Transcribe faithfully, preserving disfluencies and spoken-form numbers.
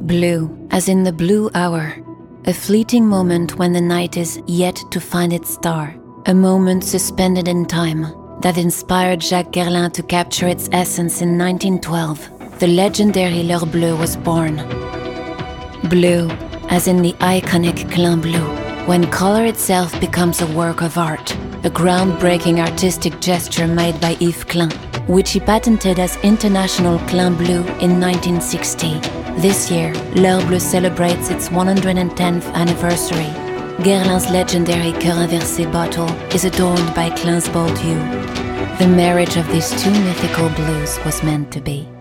Blue, as in the blue hour, a fleeting moment when the night is yet to find its star, a moment suspended in time that inspired Jacques Guerlain to capture its essence in nineteen twelve. The legendary L'Heure Bleue was born. Blue, as in the iconic Klein Bleu, when color itself becomes a work of art, a groundbreaking artistic gesture made by Yves Klein, which he patented as International Klein Bleu in nineteen sixty. This year, L'Heure Bleue celebrates its one hundred tenth anniversary. Guerlain's legendary Cœur Inversé bottle is adorned by Klein's bold hue. The marriage of these two mythical blues was meant to be.